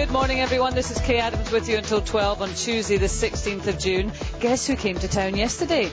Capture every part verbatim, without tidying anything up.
Good morning, everyone. This is Kay Adams with you until twelve on Tuesday, the sixteenth of June. Guess who came to town yesterday?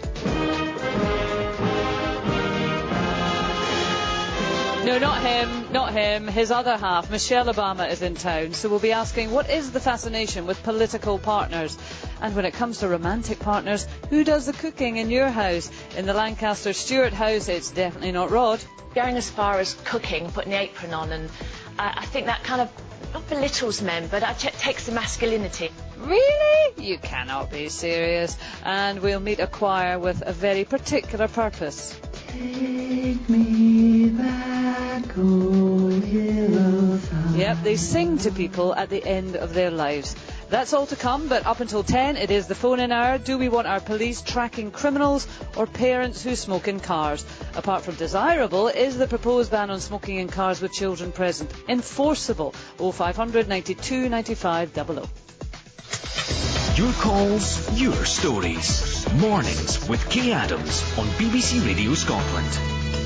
No, not him, not him. His other half, Michelle Obama, is in town. So we'll be asking, what is the fascination with political partners? And when it comes to romantic partners, who does the cooking in your house? In the Lancaster Stewart house, it's definitely not Rod. Going as far as cooking, putting the apron on, and uh, I think that kind of not belittles men, but it takes the masculinity. Really? You cannot be serious. And we'll meet a choir with a very particular purpose. Take me back, old hillside. Yep, they sing to people at the end of their lives. That's all to come, but up until ten, it is the phone-in hour. Do we want our police tracking criminals or parents who smoke in cars? Apart from desirable, is the proposed ban on smoking in cars with children present enforceable? oh five hundred ninety-two ninety-five double oh. Your calls, your stories. Mornings with Kay Adams on B B C Radio Scotland.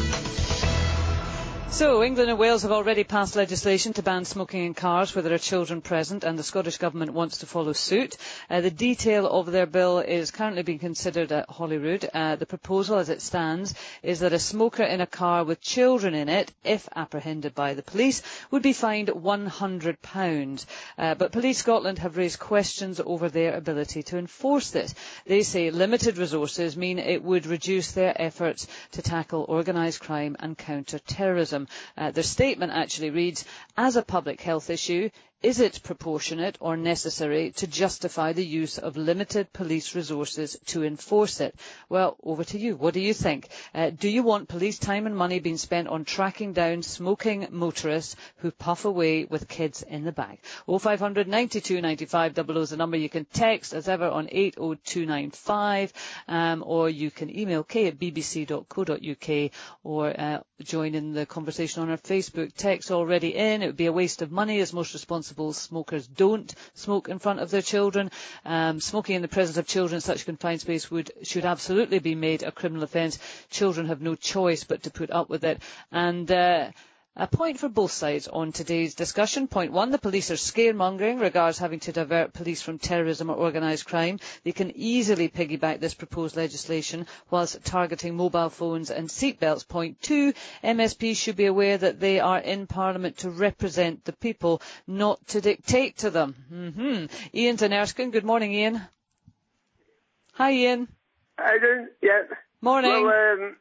So, England and Wales have already passed legislation to ban smoking in cars where there are children present, and the Scottish Government wants to follow suit. Uh, the detail of their bill is currently being considered at Holyrood. Uh, the proposal, as it stands, is that a smoker in a car with children in it, if apprehended by the police, would be fined one hundred pounds. Uh, but Police Scotland have raised questions over their ability to enforce this. They say limited resources mean it would reduce their efforts to tackle organised crime and counter terrorism. Uh, their statement actually reads, as a public health issue, is it proportionate or necessary to justify the use of limited police resources to enforce it? Well, over to you. What do you think? Uh, do you want police time and money being spent on tracking down smoking motorists who puff away with kids in the back? oh five hundred ninety-two ninety-five double oh is the number. You can text as ever on eight oh two nine five, um, or you can email kay at b b c dot co dot u k, or uh, join in the conversation on our Facebook. Text already in. It would be a waste of money, as most responsible smokers don't smoke in front of their children. Um, smoking in the presence of children in such confined space would should absolutely be made a criminal offence. Children have no choice but to put up with it. And uh, a point for both sides on today's discussion. Point one, the police are scaremongering regards having to divert police from terrorism or organised crime. They can easily piggyback this proposed legislation whilst targeting mobile phones and seatbelts. Point two, M S Ps should be aware that they are in Parliament to represent the people, not to dictate to them. Mm-hmm. Ian's in Erskine. Good morning, Ian. Hi, Ian. How you doing? Yeah. Morning. Well, um,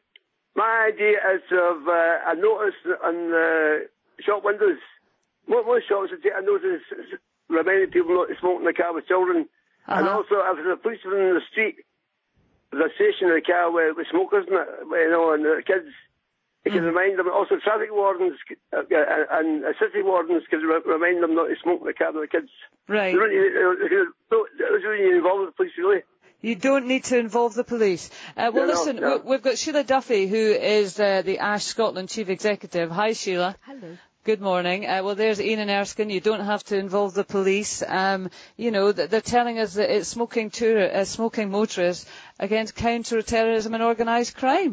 my idea is of uh, a notice on the shop windows. Most, most shops would take a notice reminding people not to smoke in the car with children. Uh-huh. And also, if there's a policeman in the street, they're stationing the car with, with smokers in it, you know, and the kids, you can mm. remind them. Also, traffic wardens uh, and uh, city wardens can re- remind them not to smoke in the car with the kids. Right. They don't, they don't really involve the police, really. You don't need to involve the police. Uh, well, no, listen, no, no. we've got Sheila Duffy, who is uh, the Ash Scotland Chief Executive. Hi, Sheila. Hello. Good morning. Uh, well, there's Ian and Erskine. You don't have to involve the police. Um, you know, they're telling us that it's smoking, tour- uh, smoking motorists against counter-terrorism and organised crime.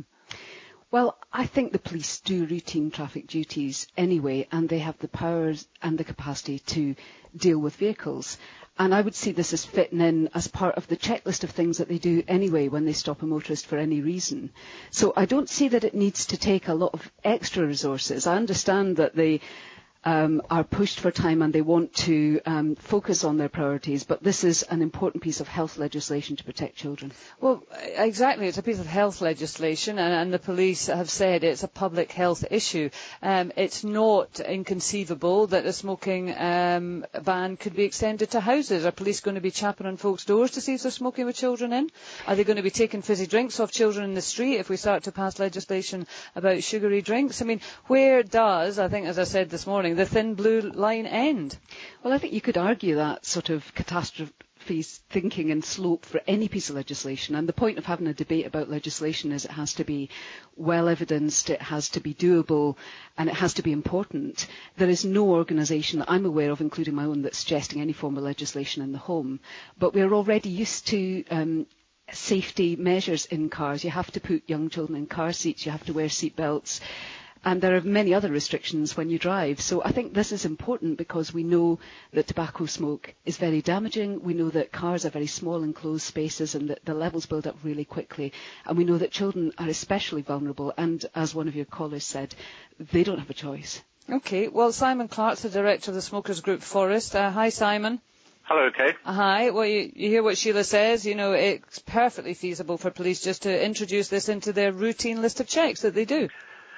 Well, I think the police do routine traffic duties anyway, and they have the powers and the capacity to deal with vehicles. And I would see this as fitting in as part of the checklist of things that they do anyway when they stop a motorist for any reason. So I don't see that it needs to take a lot of extra resources. I understand that they um, are pushed for time and they want to um, focus on their priorities, but this is an important piece of health legislation to protect children. Well, exactly. It's a piece of health legislation, and, and the police have said it's a public health issue. Um, it's not inconceivable that a smoking um, ban could be extended to houses. Are police going to be chapping on folks' doors to see if they're smoking with children in? Are they going to be taking fizzy drinks off children in the street if we start to pass legislation about sugary drinks? I mean, where does, I think, as I said this morning, the thin blue line end? Well, I think you could argue that sort of catastrophe thinking and slope for any piece of legislation. And the point of having a debate about legislation is it has to be well evidenced, it has to be doable, and it has to be important. There is no organisation that I'm aware of, including my own, that's suggesting any form of legislation in the home. But we're already used to um, safety measures in cars. You have to put young children in car seats, you have to wear seat belts. And there are many other restrictions when you drive. So I think this is important because we know that tobacco smoke is very damaging. We know that cars are very small enclosed spaces and that the levels build up really quickly. And we know that children are especially vulnerable. And as one of your callers said, they don't have a choice. OK, well, Simon Clark's the director of the smokers group Forest. Uh, hi, Simon. Hello, Kay. Uh, hi. Well, you, you hear what Sheila says. You know, it's perfectly feasible for police just to introduce this into their routine list of checks that they do.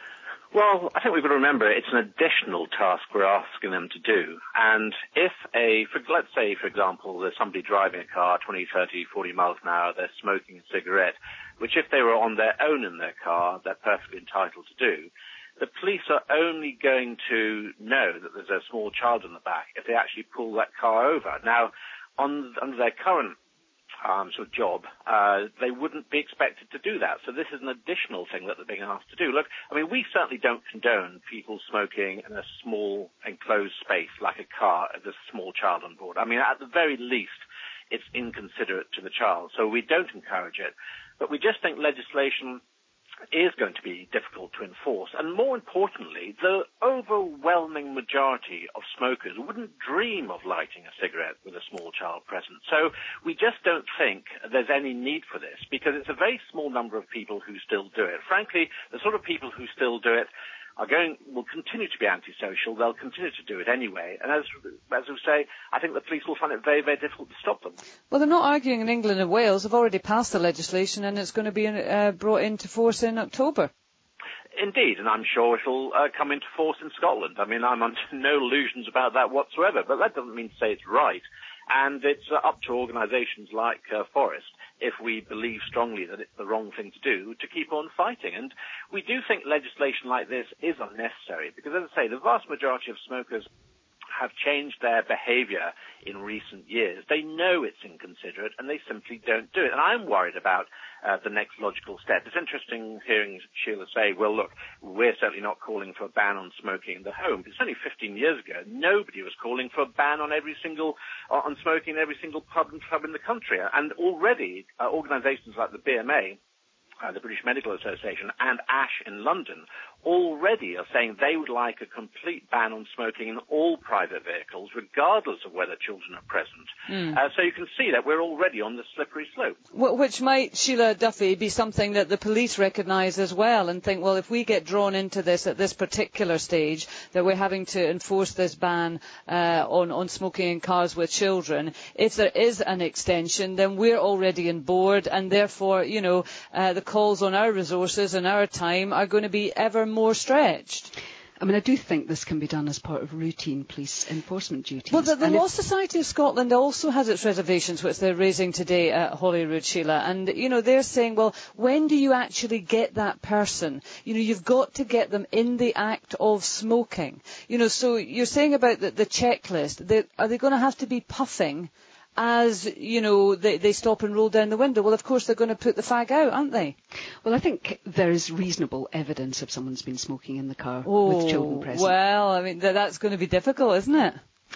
Well, I think we've got to remember it's an additional task we're asking them to do. And if a, for, let's say, for example, there's somebody driving a car twenty, thirty, forty miles an hour, they're smoking a cigarette, which if they were on their own in their car, they're perfectly entitled to do. The police are only going to know that there's a small child in the back if they actually pull that car over. Now, on, under their current um, sort of job, uh, they wouldn't be expected to do that. So this is an additional thing that they're being asked to do. Look, I mean, we certainly don't condone people smoking in a small enclosed space like a car with a small child on board. I mean, at the very least, it's inconsiderate to the child. So we don't encourage it. But we just think legislation is going to be difficult to enforce. And more importantly, the overwhelming majority of smokers wouldn't dream of lighting a cigarette with a small child present. So we just don't think there's any need for this because it's a very small number of people who still do it. Frankly, the sort of people who still do it are going, will continue to be antisocial. They'll continue to do it anyway. And as, as we say, I think the police will find it very, very difficult to stop them. Well, they're not arguing in England and Wales. They've already passed the legislation and it's going to be uh, brought into force in October. Indeed, and I'm sure it'll uh, come into force in Scotland. I mean, I'm under no illusions about that whatsoever, but that doesn't mean to say it's right. And it's uh, up to organisations like uh, Forest, if we believe strongly that it's the wrong thing to do, to keep on fighting. And we do think legislation like this is unnecessary because, as I say, the vast majority of smokers have changed their behaviour in recent years. They know it's inconsiderate and they simply don't do it. And I'm worried about uh, the next logical step. It's interesting hearing Sheila say, well, look, we're certainly not calling for a ban on smoking in the home. It's only fifteen years ago. Nobody was calling for a ban on every single, uh, on smoking in every single pub and club in the country. And already uh, organisations like the B M A, Uh, the British Medical Association, and ASH in London already are saying they would like a complete ban on smoking in all private vehicles, regardless of whether children are present. Mm. Uh, so you can see that we're already on the slippery slope. Which might, Sheila Duffy, be something that the police recognise as well and think, well, if we get drawn into this at this particular stage, that we're having to enforce this ban uh, on, on smoking in cars with children, if there is an extension, then we're already on board and therefore, you know, uh, the calls on our resources and our time are going to be ever more stretched. I mean, I do think this can be done as part of routine police enforcement duties. Well, the, the Law if... Society of Scotland also has its reservations, which they're raising today at Holyrood, Sheila. And, you know, they're saying, well, when do you actually get that person? You know, you've got to get them in the act of smoking. You know, so you're saying about the, the checklist, they, are they going to have to be puffing as, you know, they, they stop and roll down the window? Well, of course, they're going to put the fag out, aren't they? Well, I think there is reasonable evidence if someone's been smoking in the car oh, with children present. Well, I mean, th- that's going to be difficult, isn't it?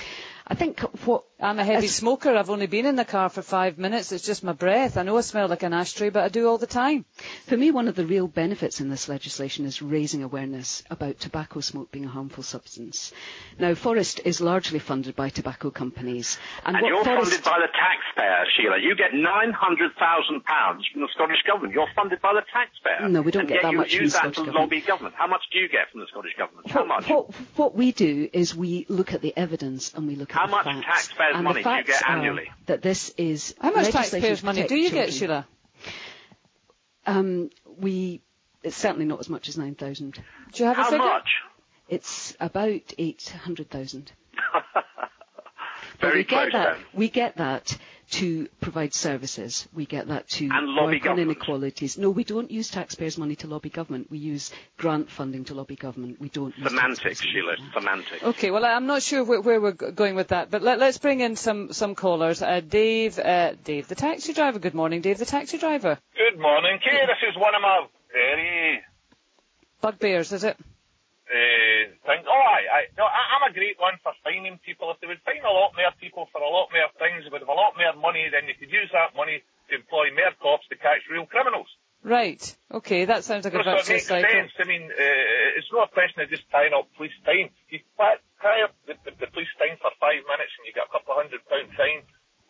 I think what... I'm a heavy as, smoker. I've only been in the car for five minutes. It's just my breath. I know I smell like an ashtray, but I do all the time. For me, one of the real benefits in this legislation is raising awareness about tobacco smoke being a harmful substance. Now, Forest is largely funded by tobacco companies. And, and what you're Forest... funded by the taxpayer, Sheila. You get nine hundred thousand pounds from the Scottish Government. You're funded by the taxpayer. No, we don't and get yet that much you from the use that Scottish to Government. lobby government. How much do you get from the Scottish Government? How what, much? What, what we do is we look at the evidence and we look at How the much facts. taxpayers' and money the do you facts get are annually? That this is How much legislation taxpayers' to money protect do you children. get, Sheila? Um, we, it's certainly not as much as nine thousand. Do you have How a figure? much? It's about eight hundred thousand. Very we close, get that. then. We get that to provide services. We get that to And lobby work on government. inequalities. No, we don't use taxpayers' money to lobby government. We use grant funding to lobby government. We don't use Semantics, taxpayers' Sheila. money. Semantics. Okay, well, I'm not sure where, where we're g- going with that, but let, let's bring in some, some callers. Uh, Dave, uh, Dave, the taxi driver. Good morning, Dave, the taxi driver. Good morning, Kay. This is one of my very... Bugbears, is it? Uh, things. Oh, I, I, no, I, I'm a great one for fining people. If they would fine a lot more people for a lot more things, they would have a lot more money, then they could use that money to employ more cops to catch real criminals. Right. Okay, that sounds like a so virtuous it makes cycle. sense. I mean, uh, it's not a question of just tying up police time. You tie up the, the, the police time for five minutes and you get a couple of hundred pound fine.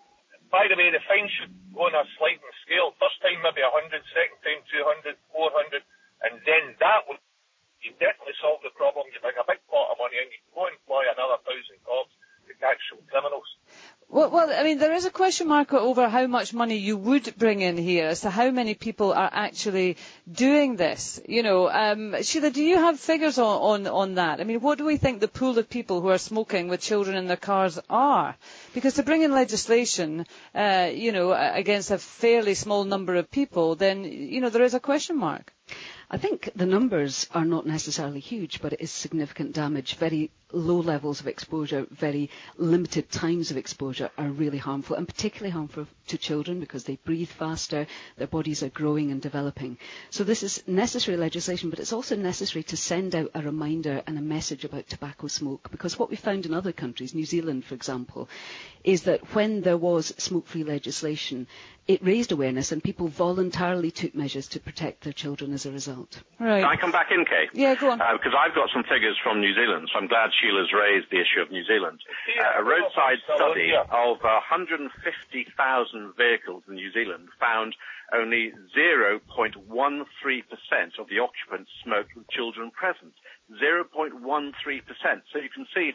By the way, the fine should go on a sliding scale. First time maybe one hundred, second time two hundred, four hundred, and then that would you definitely solve the problem. You bring a big pot of money and you can go and employ another thousand cops to catch some criminals. Well, well, I mean, there is a question mark over how much money you would bring in here as to how many people are actually doing this. You know, um, Sheila, do you have figures on, on, on that? I mean, what do we think the pool of people who are smoking with children in their cars are? Because to bring in legislation, uh, you know, against a fairly small number of people, then, you know, there is a question mark. I think the numbers are not necessarily huge, but it is significant damage. Very low levels of exposure, very limited times of exposure are really harmful, and particularly harmful to children because they breathe faster, their bodies are growing and developing. So this is necessary legislation, but it's also necessary to send out a reminder and a message about tobacco smoke, because what we found in other countries, New Zealand, for example, is that when there was smoke-free legislation, it raised awareness and people voluntarily took measures to protect their children as a result. Right. Can I come back in, Kay? Yeah, go on. Because uh, I've got some figures from New Zealand, so I'm glad Sheila's raised the issue of New Zealand. Uh, a roadside study of one hundred fifty thousand vehicles in New Zealand found only zero point one three percent of the occupants smoked with children present. zero point one three percent. So you can see,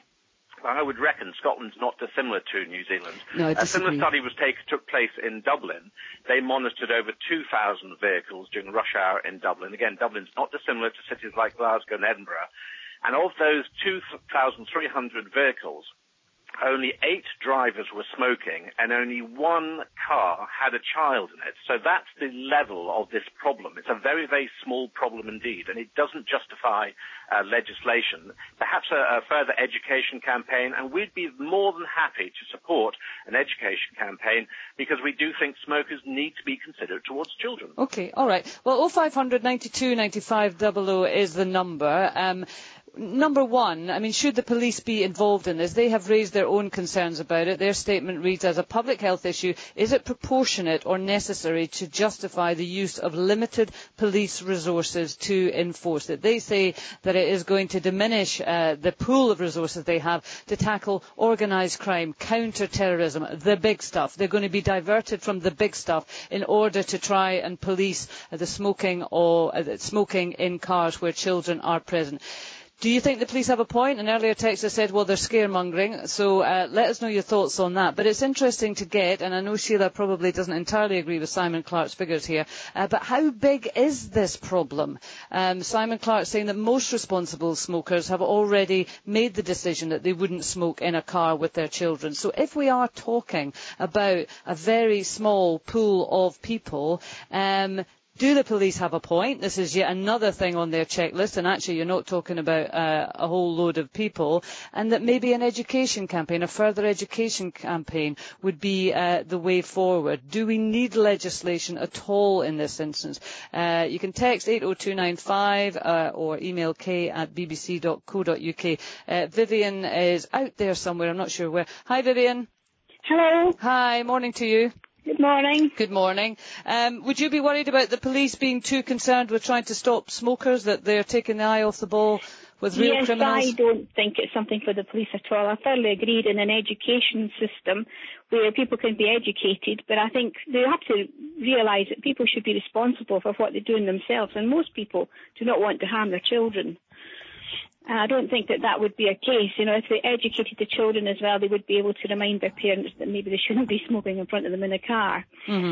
I would reckon Scotland's not dissimilar to New Zealand. No, I a similar disagree. study was take, took place in Dublin. They monitored over two thousand vehicles during rush hour in Dublin. Again, Dublin's not dissimilar to cities like Glasgow and Edinburgh. And of those two thousand three hundred vehicles, only eight drivers were smoking and only one car had a child in it. So that's the level of this problem. It's a very, very small problem indeed, and it doesn't justify uh, legislation. Perhaps a, a further education campaign, and we'd be more than happy to support an education campaign because we do think smokers need to be considerate towards children. Okay, all right. Well, oh five hundred, ninety-two, ninety-five, double oh is the number. Um, Number one, I mean, should the police be involved in this? They have raised their own concerns about it. Their statement reads, as a public health issue, is it proportionate or necessary to justify the use of limited police resources to enforce it? They say that it is going to diminish uh, the pool of resources they have to tackle organised crime, counter-terrorism, the big stuff. They're going to be diverted from the big stuff in order to try and police uh, the smoking or uh, smoking in cars where children are present. Do you think the police have a point? An earlier texter said, well, they're scaremongering, so uh, let us know your thoughts on that. But it's interesting to get, and I know Sheila probably doesn't entirely agree with Simon Clarke's figures here, uh, but how big is this problem? Um, Simon Clarke saying that most responsible smokers have already made the decision that they wouldn't smoke in a car with their children. So if we are talking about a very small pool of people, um, do the police have a point? This is yet another thing on their checklist, and actually you're not talking about uh, a whole load of people, and that maybe an education campaign, a further education campaign would be uh, the way forward. Do we need legislation at all in this instance? Uh, you can text eight oh two nine five uh, or email k at b b c dot co dot u k. Uh, Vivian is out there somewhere, I'm not sure where. Hi, Vivian. Hello. Hi, morning to you. Good morning. Good morning. Um, would you be worried about the police being too concerned with trying to stop smokers, that they're taking the eye off the ball with real yes, criminals? Yes, I don't think it's something for the police at all. I thoroughly agreed in an education system where people can be educated, but I think they have to realise that people should be responsible for what they're doing themselves, and most people do not want to harm their children. And I don't think that that would be a case. You know, if they educated the children as well, they would be able to remind their parents that maybe they shouldn't be smoking in front of them in a car. Mm-hmm.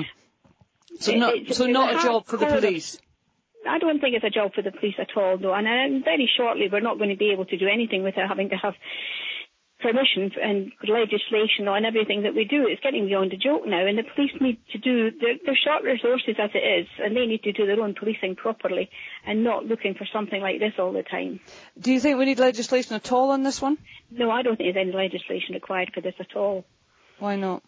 So, it, not, it's, so it's not a job for the police? I don't think it's a job for the police at all, though. And, and very shortly, we're not going to be able to do anything without having to have permission and legislation on everything that we do. It's getting beyond a joke now, and the police need to do, they're, they're short resources as it is, and they need to do their own policing properly and not looking for something like this all the time. Do you think we need legislation at all on this one? No, I don't think there's any legislation required for this at all. Why not?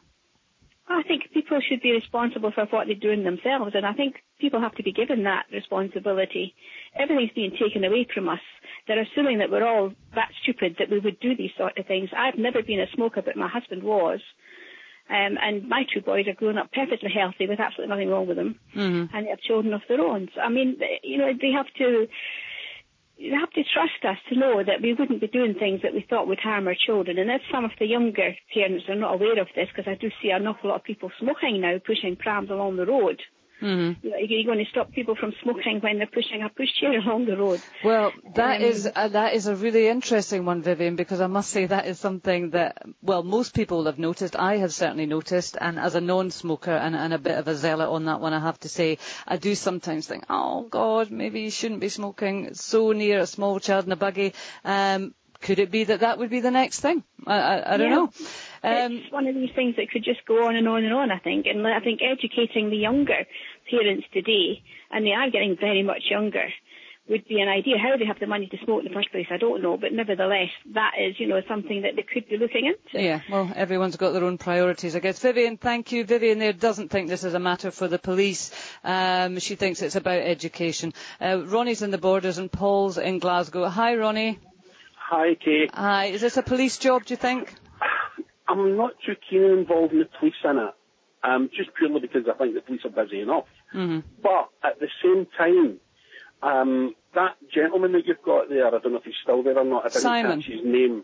I think people should be responsible for what they're doing themselves, and I think people have to be given that responsibility. Everything's being taken away from us. They're assuming that we're all that stupid that we would do these sort of things. I've never been a smoker, but my husband was. Um, and my two boys are growing up perfectly healthy with absolutely nothing wrong with them. Mm-hmm. And they have children of their own. So, I mean, you know, they have to... You have to trust us to know that we wouldn't be doing things that we thought would harm our children. And if some of the younger parents are not aware of this, because I do see an awful lot of people smoking now, pushing prams along the road. Mm-hmm. You know, you're going to stop people from smoking when they're pushing a pushchair along the road. Well, that um, is uh, that is a really interesting one, Vivian, because I must say that is something that, well, most people have noticed. I have certainly noticed, and as a non-smoker and, and a bit of a zealot on that one, I have to say, I do sometimes think, oh, God, maybe you shouldn't be smoking so near a small child in a buggy. Um, could it be that that would be the next thing? I, I, I don't yeah. know. Um, it's one of these things that could just go on and on and on, I think. And I think educating the younger parents today, and they are getting very much younger, would be an idea. How they have the money to smoke in the first place, I don't know. But nevertheless, that is, you know, something that they could be looking into. Yeah, well, everyone's got their own priorities, I guess. Vivian, thank you. Vivian there doesn't think this is a matter for the police. Um, she thinks it's about education. Uh, Ronnie's in the Borders and Paul's in Glasgow. Hi, Ronnie. Hi, Kate. Hi. Is this a police job, do you think? I'm not too keen on involving the police in it, um, just purely because I think the police are busy enough. Mm-hmm. But at the same time, um, that gentleman that you've got there, I don't know if he's still there or not, I didn't Simon. catch his name.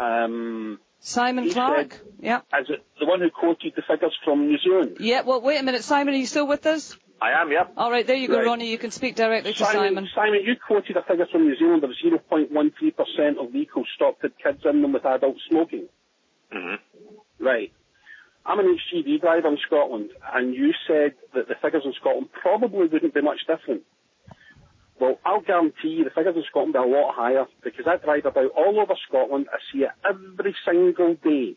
Um, Simon Clark? Said, yeah. Is it the one who quoted the figures from New Zealand? Yeah, well, wait a minute. Simon, are you still with us? I am, yep. All right, there you go, Right. Ronnie. You can speak directly to Simon, Simon. Simon, you quoted a figure from New Zealand of zero point one three percent of vehicles stopped had kids in them with adult smoking. Mm-hmm. Right. I'm an H G V driver in Scotland, and you said that the figures in Scotland probably wouldn't be much different. Well, I'll guarantee you the figures in Scotland are a lot higher, because I drive about all over Scotland. I see it every single day.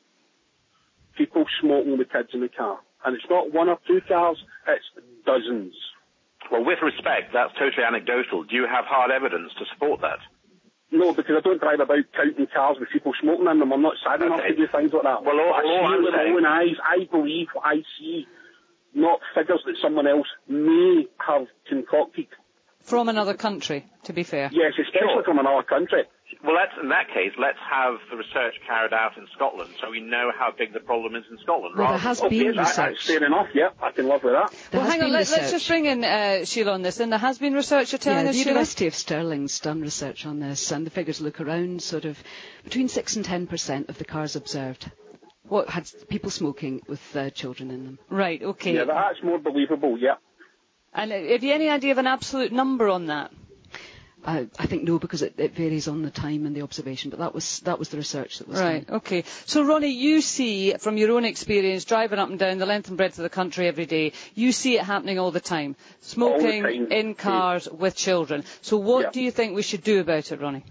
People smoking with kids in the car. And it's not one or two cars, it's dozens. Well, with respect, that's totally anecdotal. Do you have hard evidence to support that? No, because I don't drive about counting cars with people smoking in them. I'm not sad enough Okay. to do things like that. Well, all- But I all see I'm it with my saying- own eyes. I believe what I see, not figures that someone else may have concocted. From another country, to be fair. Yes, especially Sure. from another country. Well, let's, in that case, let's have the research carried out in Scotland so we know how big the problem is in Scotland. Well, there rather has than- Okay, been that, that's research. fair enough, yeah, I can live with that. There Well, has hang on, been let, let's research. just bring in uh, Sheila on this. And there has been research, you're telling Yeah, us, the Sheila? University of Stirling's done research on this, and the figures look around sort of between six and ten percent of the cars observed What? had people smoking with uh, children in them. Right, okay. Yeah, that's more believable, yeah. And uh, have you any idea of an absolute number on that? Uh, I think no, because it, it varies on the time and the observation, but that was that was the research that was Right, done. okay. So, Ronnie, you see, from your own experience, driving up and down the length and breadth of the country every day, you see it happening all the time. Smoking All the time. in cars with children. So what Yeah. do you think we should do about it, Ronnie?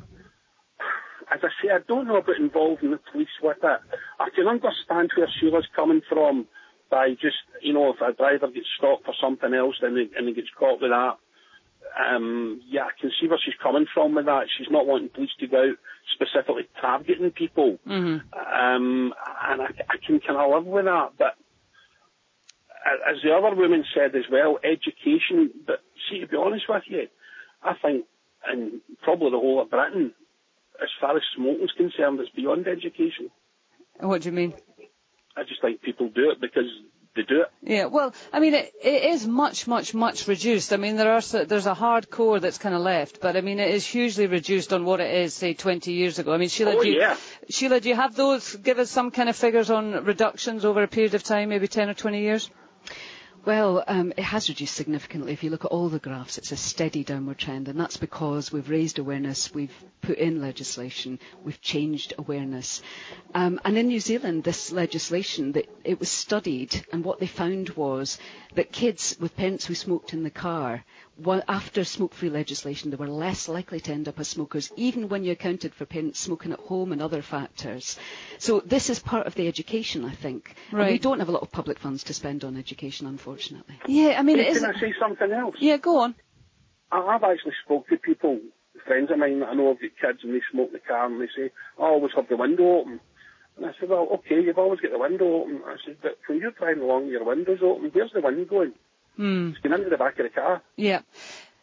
As I say, I don't know about involving the police with it. I can understand where Sheila's coming from by just, you know, if a driver gets stopped for something else and he, and he gets caught with that. Um, yeah, I can see where she's coming from with that. She's not wanting police to go out specifically targeting people. Mm-hmm. Um, and I, I can kind of live with that. But as the other woman said as well, education. But see, to be honest with you, I think, and probably the whole of Britain, as far as smoking's concerned, it's beyond education. What do you mean? I just think people do it because they do it. Yeah, well, I mean, it, it is much, much, much reduced. I mean, there are so- there's a hard core that's kind of left, but I mean, it is hugely reduced on what it is, say, twenty years ago. I mean, Sheila, Oh, do you, yeah. Sheila, do you have those? Give us some kind of figures on reductions over a period of time, maybe ten or twenty years? Well, um, it has reduced significantly. If you look at all the graphs, it's a steady downward trend, and that's because we've raised awareness, we've put in legislation, we've changed awareness. Um, and in New Zealand, this legislation, that it was studied, and what they found was that kids with parents who smoked in the car, well, after smoke-free legislation, they were less likely to end up as smokers, even when you accounted for parents smoking at home and other factors. So this is part of the education, I think. Right. And we don't have a lot of public funds to spend on education, unfortunately. Yeah, I mean, it Hey, is. can I say something else? Yeah, go on. I- I've actually spoke to people, friends of mine that I know have got kids, and they smoke in the car, and they say, oh, I always have the window open. And I said, well, okay, you've always got the window open. I said, but when you're driving along, your window's open, where's the wind going? Hmm. It's going into the back of the car. Yeah.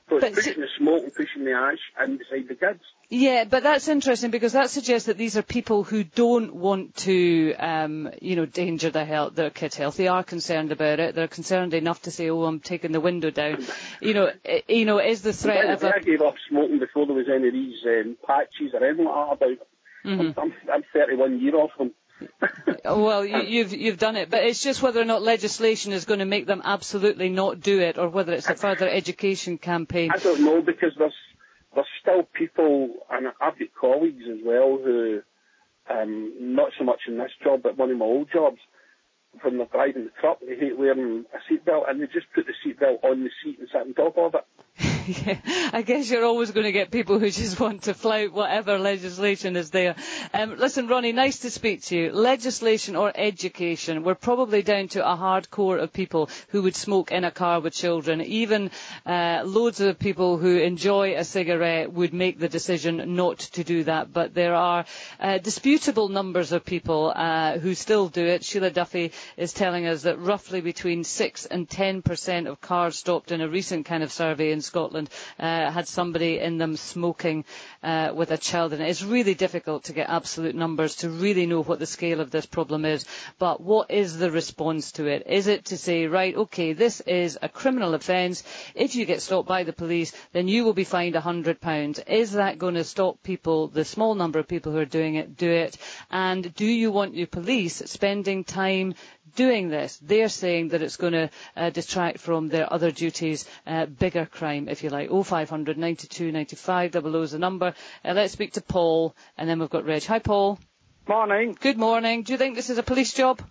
So it's But pushing see- the smoke and pushing the ash in beside the kids. Yeah, but that's interesting because that suggests that these are people who don't want to, um, you know, danger their health, their kids' health. They are concerned about it. They're concerned enough to say, "Oh, I'm taking the window down." You know, eh, you know, is the threat of a... I gave up smoking before there was any of these um, patches or anything like that about. Mm-hmm. I'm, I'm thirty-one year off them. Well, you, you've you've done it, but it's just whether or not legislation is going to make them absolutely not do it, or whether it's a further education campaign. I don't know, because there's there's still people, and I've got colleagues as well who, um, not so much in this job, but one of my old jobs, when they're driving the truck, they hate wearing a seatbelt, and they just put the seatbelt on the seat and sit on top of it. Yeah, I guess you're always going to get people who just want to flout whatever legislation is there. Um, listen, Ronnie, nice to speak to you. Legislation or education, we're probably down to a hard core of people who would smoke in a car with children. Even uh, loads of people who enjoy a cigarette would make the decision not to do that. But there are uh, disputable numbers of people uh, who still do it. Sheila Duffy is telling us that roughly between six and ten percent of cars stopped in a recent kind of survey in Scotland uh, had somebody in them smoking uh, with a child in it. It's really difficult to get absolute numbers to really know what the scale of this problem is. But what is the response to it? Is it to say, right, OK, this is a criminal offence. If you get stopped by the police, then you will be fined one hundred pounds. Is that going to stop people, the small number of people who are doing it, do it? And do you want your police spending time doing this? They're saying that it's going to uh, distract from their other duties, uh, bigger crime, if you like. oh five hundred, ninety-two, ninety-five, double oh is the number. Uh, let's speak to Paul, and then we've got Reg. Hi, Paul. Morning. Good morning. Do you think this is a police job?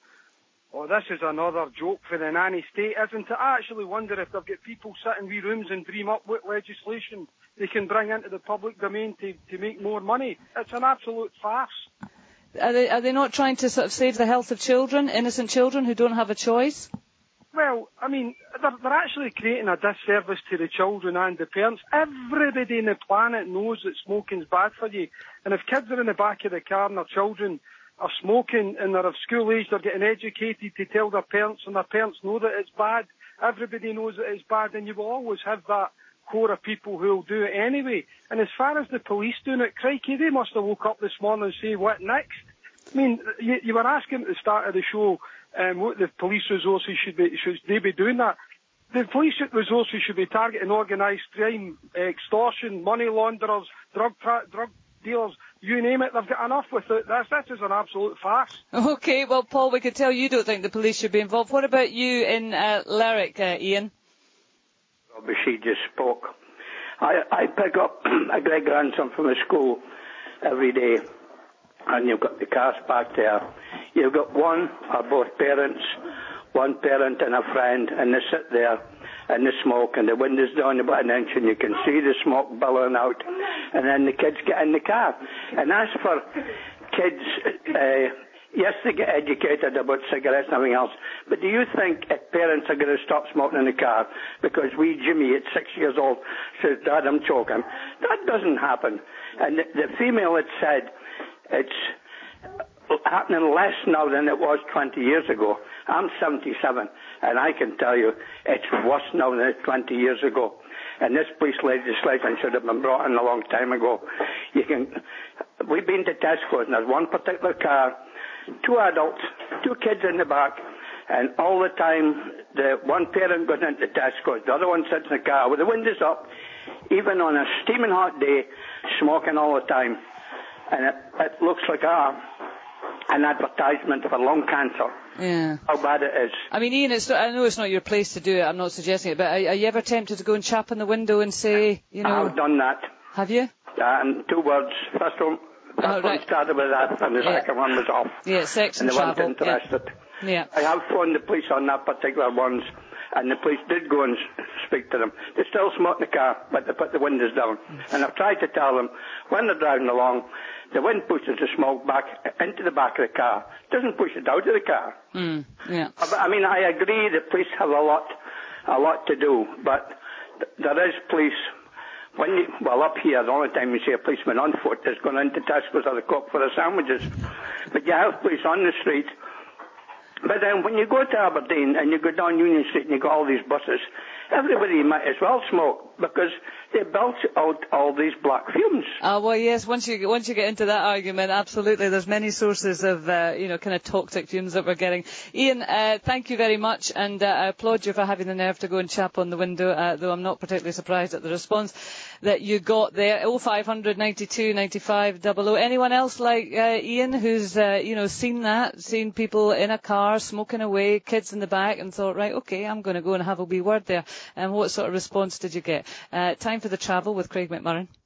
Oh, this is another joke for the nanny state, isn't it? I actually wonder if they've got people sit in wee rooms and dream up what legislation they can bring into the public domain to, to make more money. It's an absolute farce. Are they, are they not trying to sort of save the health of children, innocent children who don't have a choice? Well, I mean, they're, they're actually creating a disservice to the children and the parents. Everybody on the planet knows that smoking's bad for you. And if kids are in the back of the car and their children are smoking and they're of school age, they're getting educated to tell their parents, and their parents know that it's bad. Everybody knows that it's bad, and you will always have that core of people who will do it anyway. And as far as the police doing it, crikey, they must have woke up this morning and say, what next? I mean, you, you were asking at the start of the show um, what the police resources should be, should they be doing that? The police resources should be targeting organised crime, extortion, money launderers, drug tra- drug dealers, you name it, they've got enough with it. This, this is an absolute farce. OK, well, Paul, we could tell you don't think the police should be involved. What about you in uh, Lerwick, uh, Ian? She just spoke. I, I pick up a great grandson from the school every day, and you've got the cars back there. You've got one or both parents, one parent and a friend, and they sit there and they smoke, and the window's down about an inch, and you can see the smoke billowing out, and then the kids get in the car. And as for kids, uh, yes, they get educated about cigarettes and everything else, but do you think if parents are going to stop smoking in the car because we, Jimmy, at six years old, says, Dad, I'm choking? That doesn't happen. And the, the female had said it's happening less now than it was twenty years ago. I'm seventy-seven, and I can tell you it's worse now than it was twenty years ago. And this police legislation should have been brought in a long time ago. You can, we've been to Tesco's, and there's one particular car, two adults, two kids in the back, and all the time the one parent goes into Tesco's, the other one sits in the car with the windows up, even on a steaming hot day, smoking all the time. And it, it looks like a, an advertisement for lung cancer. Yeah. How bad it is. I mean, Ian, it's, I know it's not your place to do it, I'm not suggesting it, but are, are you ever tempted to go and chap on the window and say, you know... I've done that. Have you? Um, two words. First one, first oh, right. one started with that, and the yeah. second one was off. Yeah, sex and, and travel. they weren't interested. Yeah. yeah. I have phoned the police on that particular ones, and the police did go and speak to them. They still smoke in the car, but they put the windows down. And I've tried to tell them, when they're driving along, the wind pushes the smoke back into the back of the car. It doesn't push it out of the car. Mm, yeah. But, I mean, I agree the police have a lot, a lot to do, but th- there is police. When you, well, up here, the only time you see a policeman on foot is going into Tesco's or the Coop for the sandwiches. But you have police on the street. But then when you go to Aberdeen and you go down Union Street and you got all these buses, everybody might as well smoke because they built out all these black fumes. Uh, well, yes, once you, once you get into that argument, absolutely, there's many sources of, uh, you know, kind of toxic fumes that we're getting. Ian, uh, thank you very much, and uh, I applaud you for having the nerve to go and chap on the window, uh, though I'm not particularly surprised at the response that you got there. oh five hundred ninety-two ninety-five double oh. Anyone else like uh, Ian who's, uh, you know, seen that, seen people in a car smoking away, kids in the back, and thought, right, okay, I'm going to go and have a wee word there. And what sort of response did you get? Uh, time for the travel with Craig McMurran.